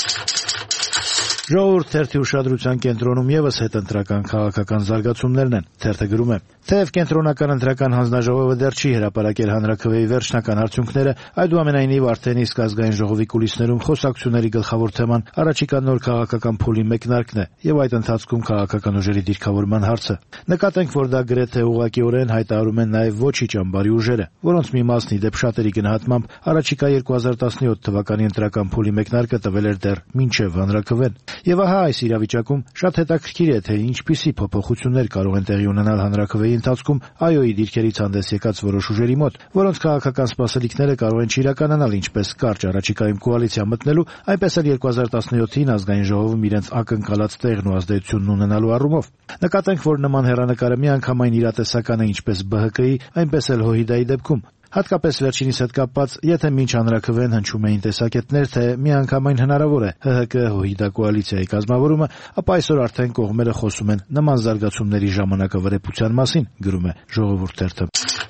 Ժողովուրդ թերթի ուշադրության կենտրոնում եւս հետընտրական քաղաքական զարգացումներն են։ Թերթը գրում է. Թեև կենտրոնական ընտրական հանձնաժողովը դեռ չի հրապարակել հանրաքվեի վերջնական արդյունքները, այդուամենայնիվ արդեն իսկ ազգային ժողովի կուլիսներում խոսակցությունների գլխավոր թեման առաջիկա նոր քաղաքական փուլի մեկնարկն է եւ այդ ընթացքում քաղաքական ուժերի դիրքավորման հարցը։ Նկատենք, որ դա գրեթե ուղղակիորեն հայտարարում են նաեւ ոչի ճամբարի ուժերը, որոնց մի մասն ի դեպ շատերի գնահատմամբ առաջիկա 2017 թվականի ընտրական փուլի մեկնարկը տվել էր դեռ մինչեւ հանրաքվեն։ Եվ ահա այս իրավիճակում շատ հետաքրքիր է, թե ինչպիսի փոփոխություններ կարող են տեղի ունենալ հանրաքվեի ընթացքում ԱՅՈ-ի դիրքերից հանդես եկած որոշ ուժերի մոտ, որոնց քաղաքական սպասելիքները կարող են չիրականանալ ինչպես կարճ առաջիկայում կոալիցիա մտնելու, այնպես էլ 2017-ին ազգային ժողովում իրենց ակնկալած տեղն ու ազդեցությունն ունենալու առումով։ Նկատենք, որ նման հեռանկարը միանգամայն իրատեսական է ինչպես ԲՀԿ-ի, այնպես էլ ՀՅԴ-ի դեպքում։ Հատկապես վերջինիս հետ կապված, եթե մինչ հանրաքվեն հնչում էին տեսակետներ, թե միանգամայն հնարավոր է ՀՀԿ-ՀՅԴ կոալիցիայի կազմավորումը, ապա այսօր արդեն կողմերը խոսում են նման զարգացումների ժամանակավրեպության մասին, գրում է Ժողովուրդ թերթը։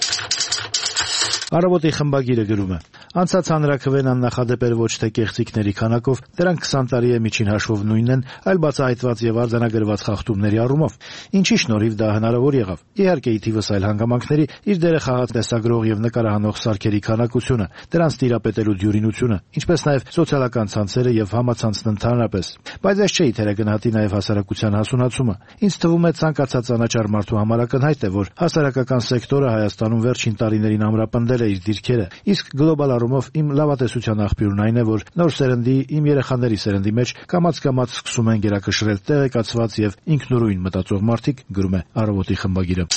Առավոտի խմբագիրը գրում է. Անցած հանրաքվեն աննախադեպ էր ոչ թե կեղծիքների քանակով, դրանք 20 տարի է միջին հաշվով նույնն են, այլ բացահայտված եւ արձանագրված խախտումների առումով։ Ինչի շնորհիվ դա հնարավոր եղավ։ Իհարկե, ի թիվս այլ հանգամանքների իր դերը խաղաց տեսագրող եւ նկարահանող սարքերի քանակությունը, դրանց տիրապետելու դյուրինությունը, ինչպես նաեւ սոցիալական ցանցերը եւ համացանցն ընդհանրապես։ Բայց այս չէ թերագնահատի նաեւ հասարակության հասունացումը։ Ինձ թվում է ցանկացած անաչառ մարդու համար ակնհայտ է, որ հասարակական սեկտորը Հայաստանում վերջին տարիներին ամրապնդել է իր դիրքերը, իսկ գլոբալ առումով իմ լավատեսության աղբյուրն այն է, որ նոր սերնդի, իմ երեխաների սերնդի մեջ կամաց սկսում են գերակշռել տեղեկացված եւ ինքնուրույն մտածող մարդիկ, գրում է Առավոտի խմբագիրը։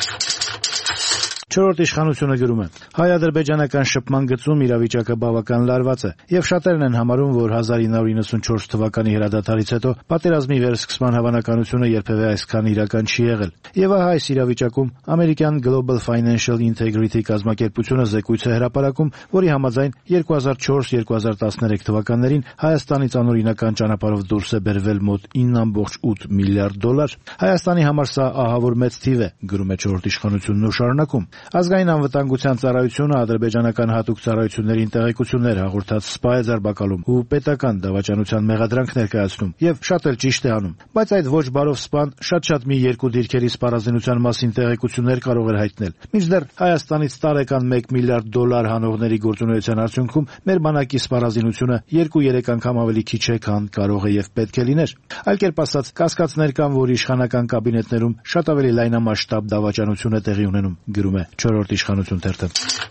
Չորրորդ իշխանությունը գրում է. հայ-ադրբեջանական շփման գծում իրավիճակը բավական լարված է եւ շատերն են համարում, որ 1994 թվականի հրադադարից հետո պատերազմի վերսկսման հավանականությունը երբևէ այսքան իրական չի եղել։ Եվ ահա այս իրավիճակում ամերիկյան Global Financial Integrity կազմակերպությունը զեկույց է հրապարակում, որի համաձայն 2004-2013 թվականներին Հայաստանից անօրինական ճանապարհով դուրս է բերվել մոտ 9.8 միլիարդ դոլար։ Հայաստանի համար սա ահավոր մեծ թիվ է, գրում է չորրորդ իշխանությունն ու շարունակում. Ազգային անվտանգության ծառայությունը ադրբեջանական հատուկ ծառայություններին տեղեկություններ հաղորդած սպա է ձերբակալում ու պետական դավաճանության մեղադրանք ներկայացնում եւ շատ էլ ճիշտ է անում, բայց այդ ոչ բարով սպան շատ մի երկու դիրքերի սպառազինության մասին տեղեկություններ կարող էր հայտնել։ Մինչդեռ Հայաստանից տարեկան 1 միլիարդ դոլար հանողների գործունեության արդյունքում մեր բանակի սպառազինությունը 2-3 անգամ ավելի քիչ է, քան կարող է եւ պետք է լիներ։ Այլ կերպ ասած, կասկածներ կան, որ իշխանական կաբինետներում շատ ավելի լայնամասշտաբ դավաճանություն է տեղի ունենում, գրում է չորրորդ իշխանություն թերթը։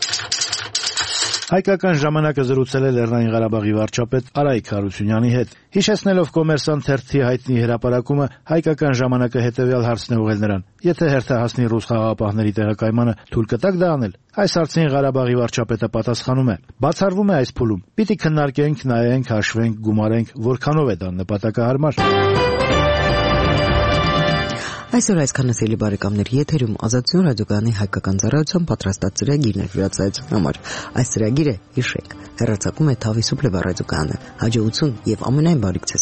Հայկական ժամանակը զրուցել է Լեռնային Ղարաբաղի վարչապետ Արայիկ Հարությունյանի հետ։ Հիշեցնելով Կոմերսանտ թերթի հայտնի հրապարակումը, Հայկական ժամանակը հետևյալ հարցն է ուղղել նրան. Եթե հերթը հասնի ռուս խաղաղապահների տեղակայմանը, թույլ կտաք դա անել։ Այս հարցին Ղարաբաղի վարչապետը պատասխանում է. բացառվում է այս փուլում։ Պիտի քննարկենք, նայենք, հաշվենք, գումարենք, որքանով է դա նպատակահարմար։ Այսօր այսքանը սիրելի բարեկամներ, եթերում Ազատություն ռադիոկայանի հայկական ծառայության պատրաստած ծրագիրն է հյուրացայցուն համար։ Այս ծրագիրը հիշեք, հեռարձակում է Թավիսուպլեվա ռադիոկայանը։ Հաջողություն եւ ամենայն բարիք ցես։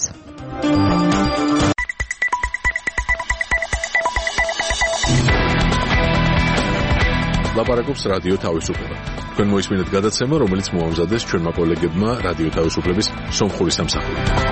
Լապարակობს ռադիո Թավիսուպլեվա։ Თქვენ მოისმინეთ გადაცემა, რომელიც მოამზადეს ჩვენმა კოლეგებმა რადიო თავისუფლების სომხური სამსახური.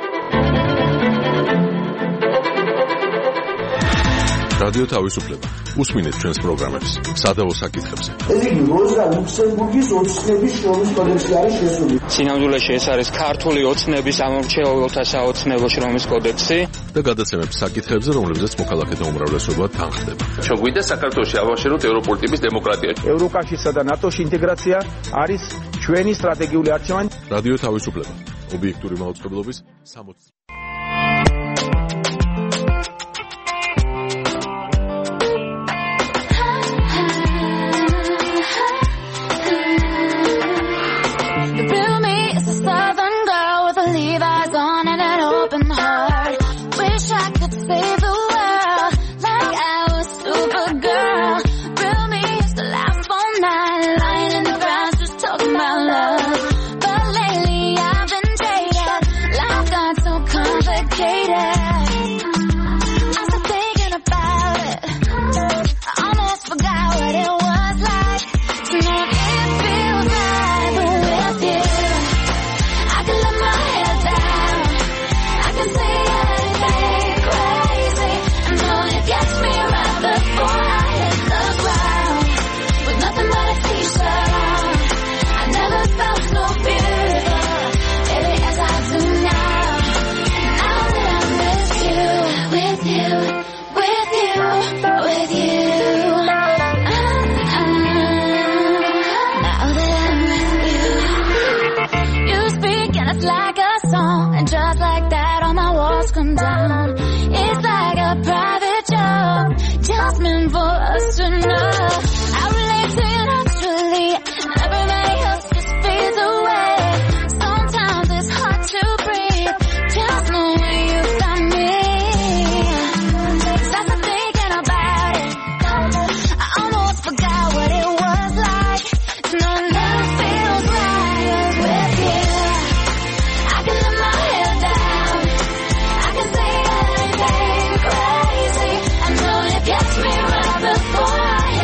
რადიო თავისუფლება უსმინეთ ჩვენს პროგრამებს სადავო საკითხებზე. ეს იგი როზა ლუქსემბურგის ოცნების შრომის კოდექსი არის შესული. სინამდვილეში ეს არის ქართული ოცნების ამორჩეულთა საოცნებო შრომის კოდექსი და გადაცემებს საკითხებზე, რომლებზეც მოქალაქეთა უმრავლესობა თანხდება. ჩოგვიდა საქართველოში ავაშეროთ ევროპული ტიპის დემოკრატია. ევროკავშირსა და ნატოში ინტეგრაცია არის ჩვენი სტრატეგიული არჩევანი. რადიო თავისუფლება. ობიექტური მაუწყებლობის 60 Before I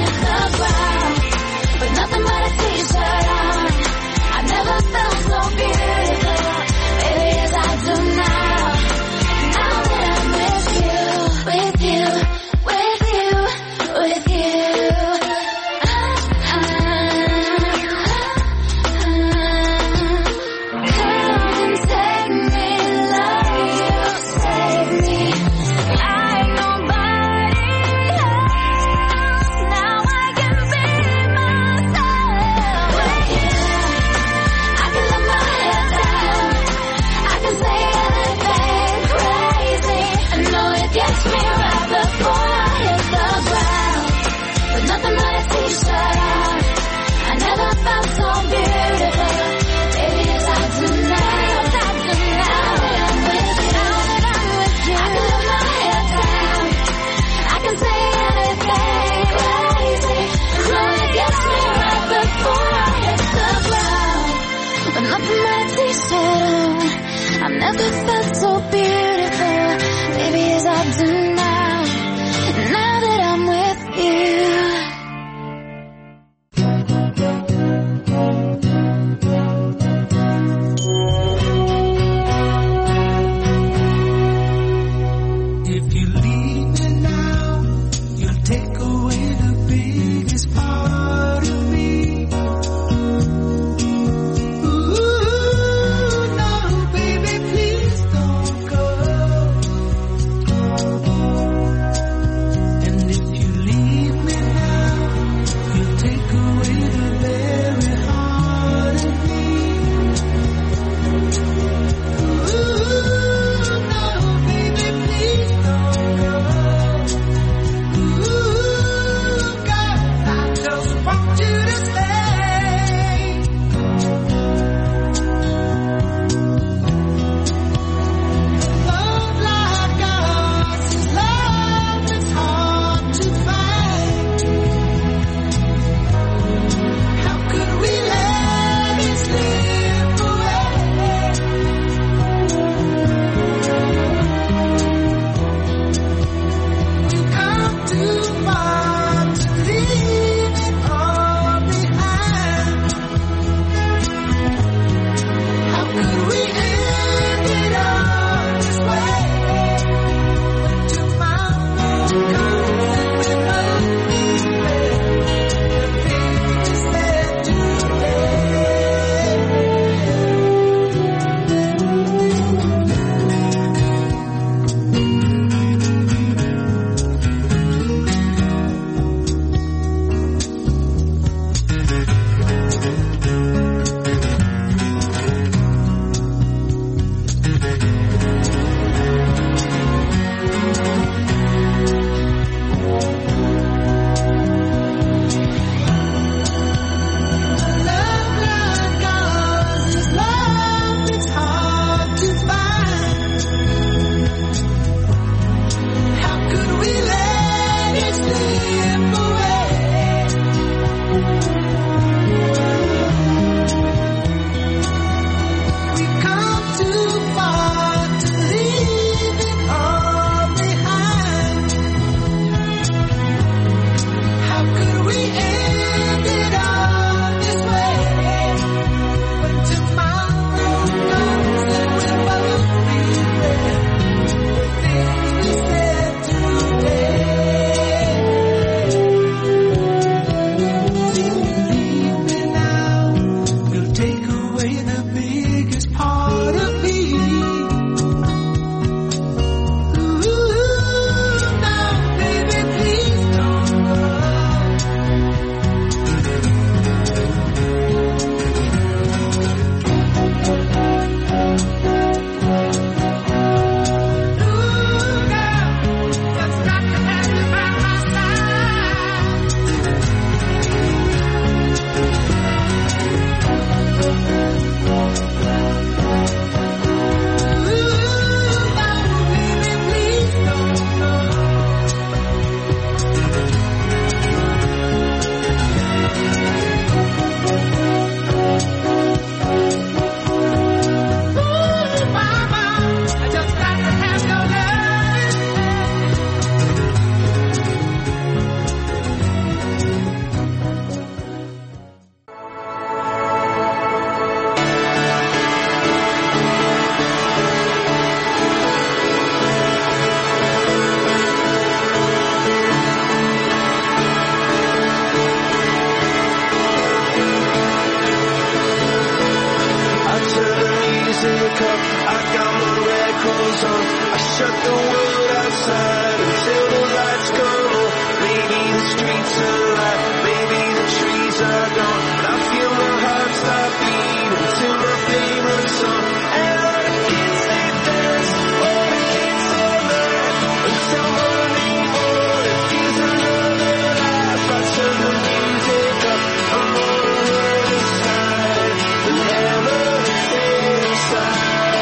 goes on. I shut the world outside until the lights come on. Maybe the streets are alive, maybe the trees are gone. But I feel my heart stop beating until my pain runs on. And all the kids they dance, all the kids they laugh until morning morning feels another life. I turn the music up, I'm on the other side, but never inside.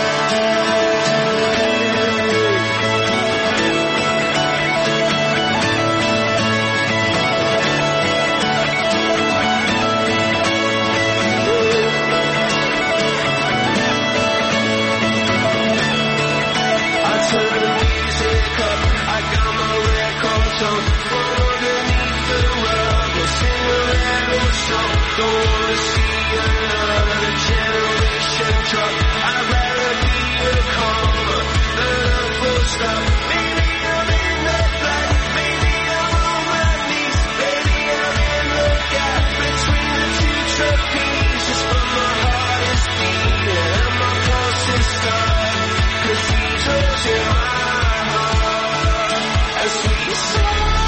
Don't wanna see another generation drop. I'd rather be a comma than a full stop. Maybe I'm in the black, maybe I'm on my knees, maybe I'm in the gap between the two trapezes. But my heart is beating and my pulse is starting, 'cause these holes in my heart as we say.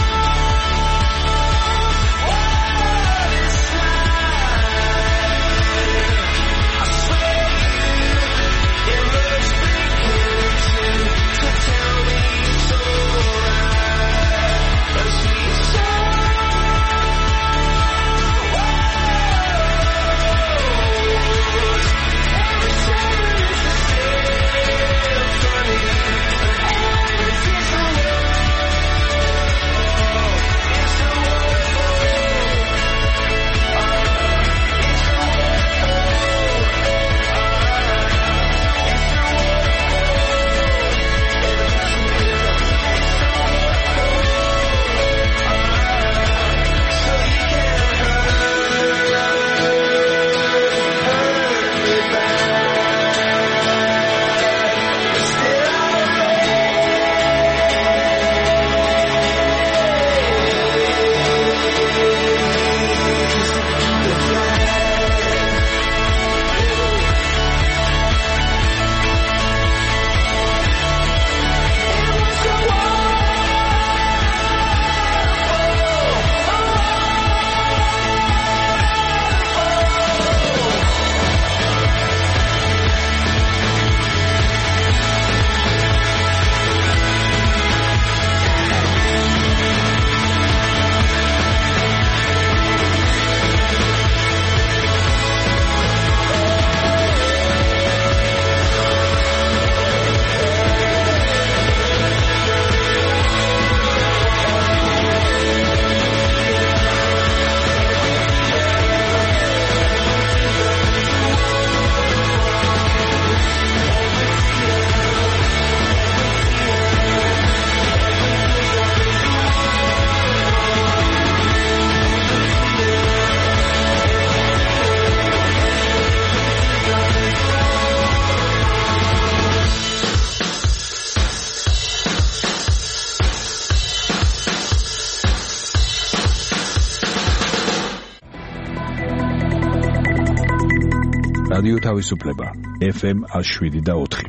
რადიო თავისუფლება FM 107.4.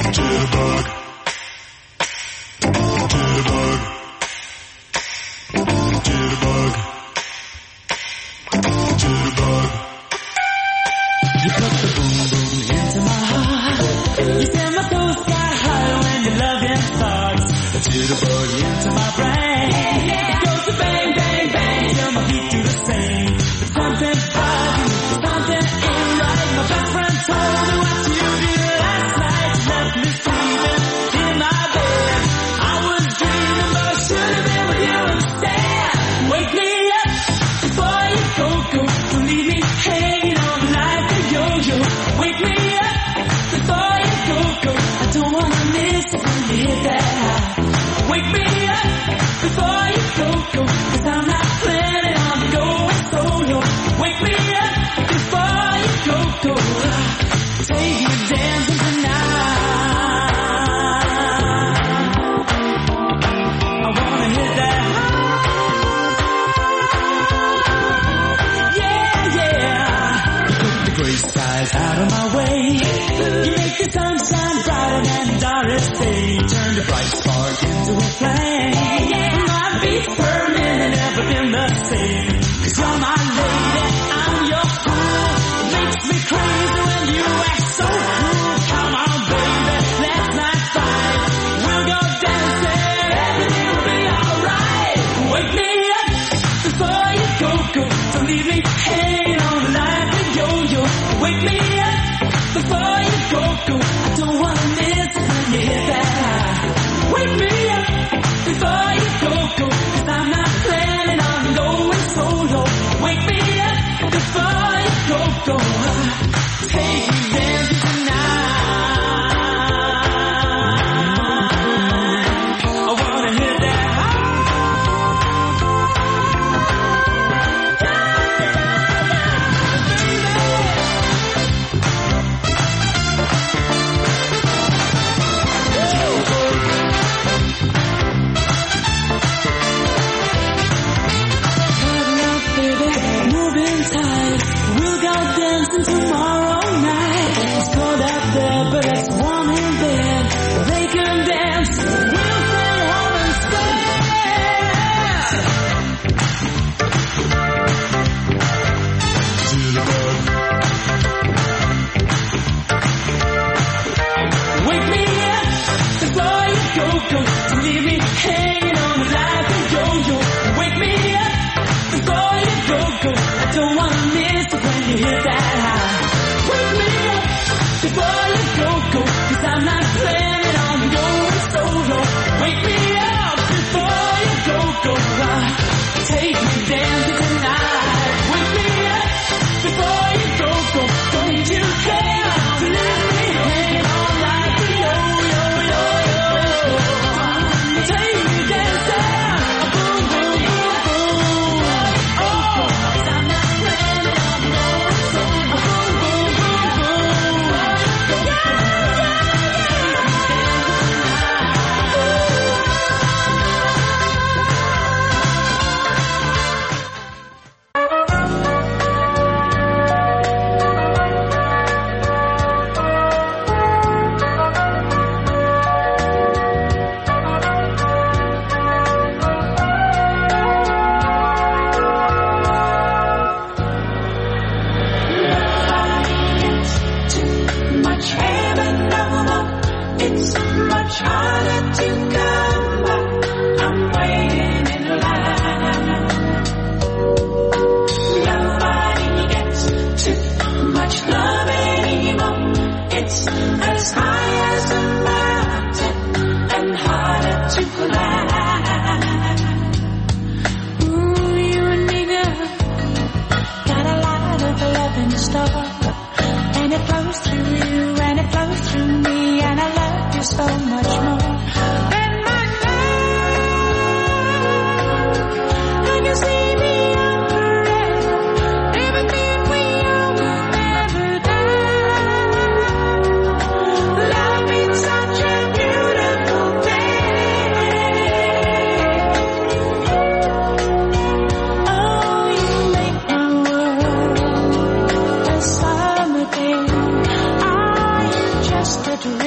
dream.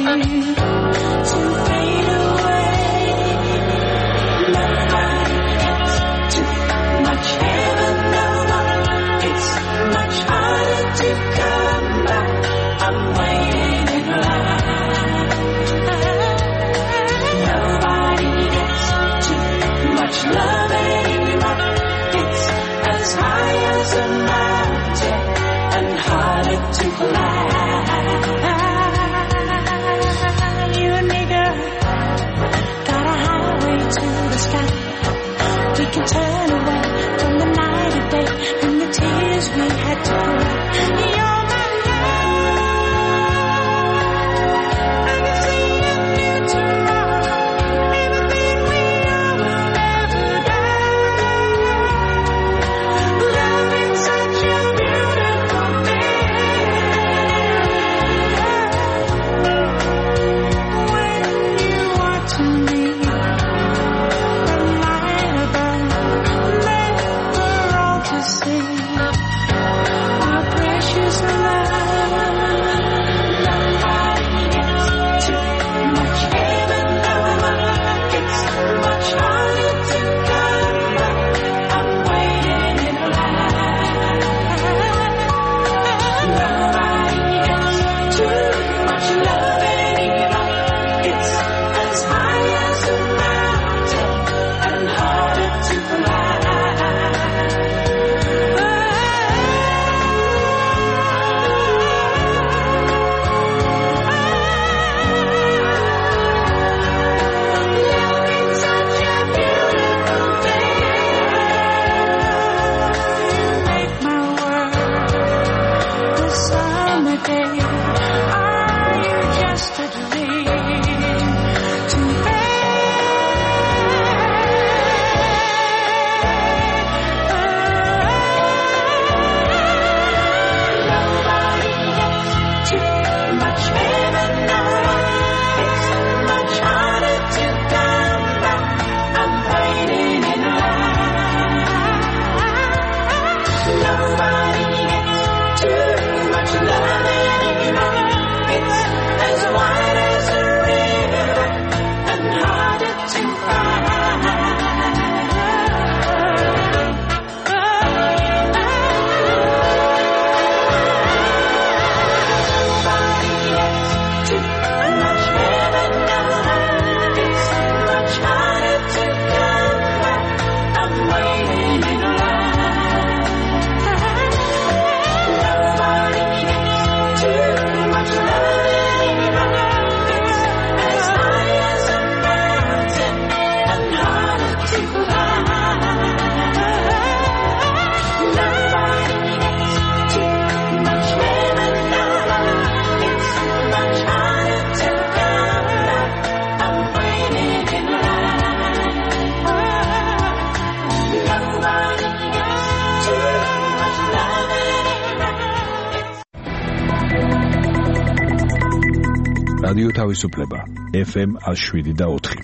რადიო თავისუფლება FM 107.4.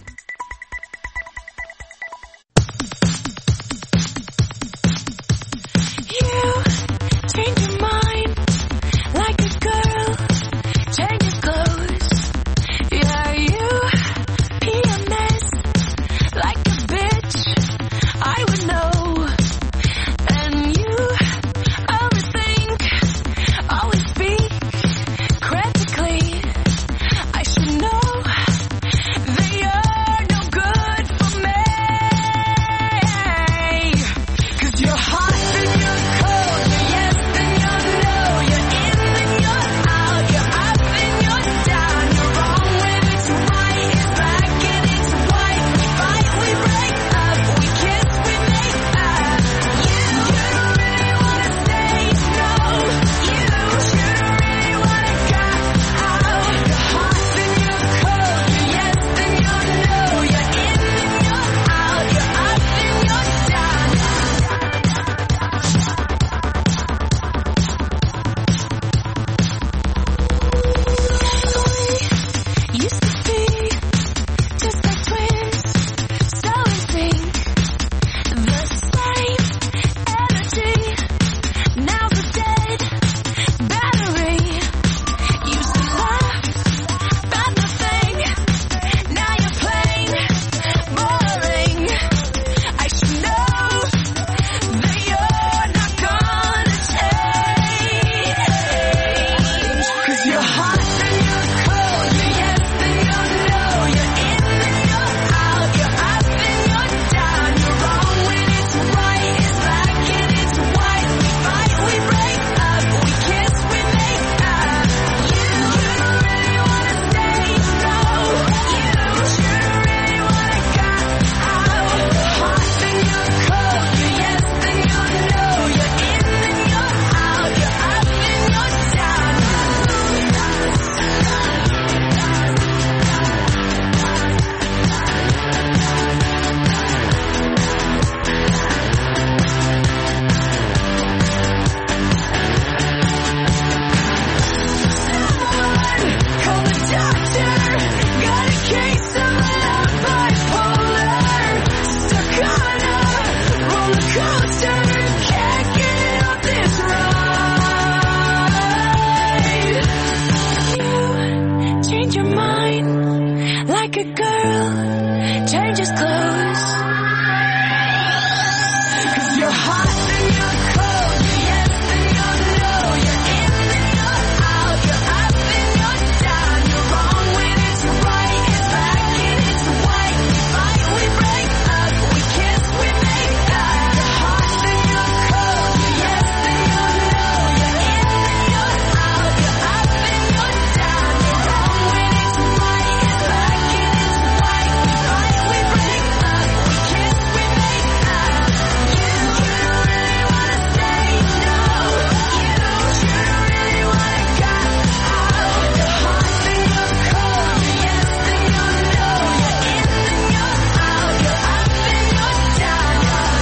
They change your mind like a girl changes clothes. 'Cause you're hot and you're cold, you're yes and you're no, you're in and you're out, you're up and you're down, you're wrong when it's right, it's black and it's white, we fight, we break up, we kiss, we make up. You're hot and you're cold, you're yes and you're no, you're in and you're out, you're up and you're down, you're wrong when it's right, it's black and it's white, we fight, we break up, we kiss, we make up. You really wanna say no, you really wanna go out. You're hot and you're cold, you're yes and you're no, you're in and you're out, you're up and you're down.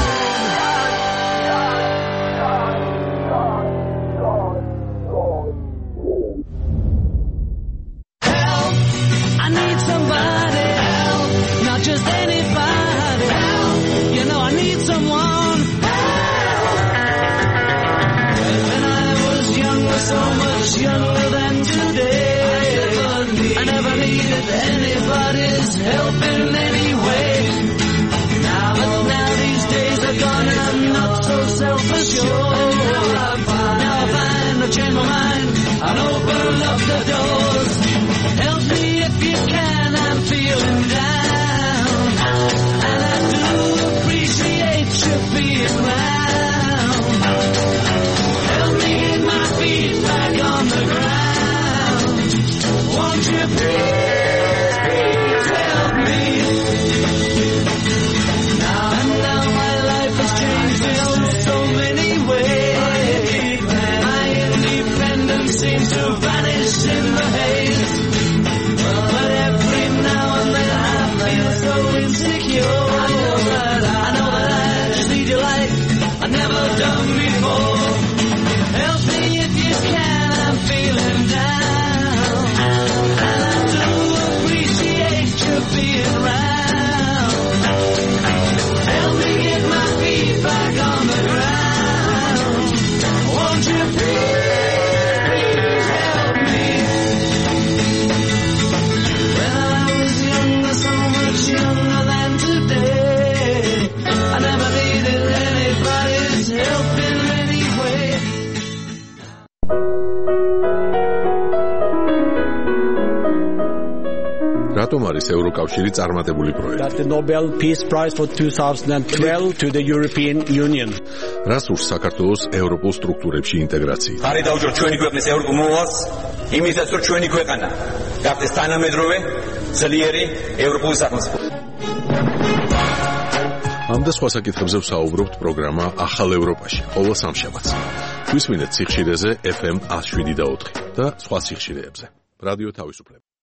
Help, I need somebody help, not just anybody help, you know I need someone help. When I was younger, so much younger than today, I never needed anybody's help in any way. Now these days are gone and I'm not so self-assured. Now I find I've changed my mind and open up the doors. Help me if you can, I'm feeling down, and I do appreciate you being round. Help me get my feet back on the ground. Won't you please, please help me? Now my life has changed in so many ways. My independence seems to vanish in the haze. But every now and then I feel so insecure. I know that I just need your light I've never done before. Help me if you can, I'm feeling down, and I do appreciate you being round. Help me get my feet back on the ground. Won't you please help me? When I was younger, so much younger than today, I never needed anybody's help in any way. რატომ არის ევროკავშირი წარმატებული პროექტი? That the Nobel Peace Prize for 2012 to the European Union. რას ურს საქართველოს ევროპულ სტრუქტურებში ინტეგრაცია? ხარი დავუჭრ ჩვენი ქვეყნის ევროპულ მოვალს, იმისაც რომ ჩვენი ქვეყანა გახდეს თანამედროვე, ძლიერი ევროპული სახელმწიფო. ამ და სხვა საკითხებზე ვსაუბრობთ პროგრამა ახალ ევროპაში, ყოველ სამშაბათს. გვისმინეთ სიხშირეზე FM 107.4 და სხვა სიხშირეებზე. რადიო თავისუფლება.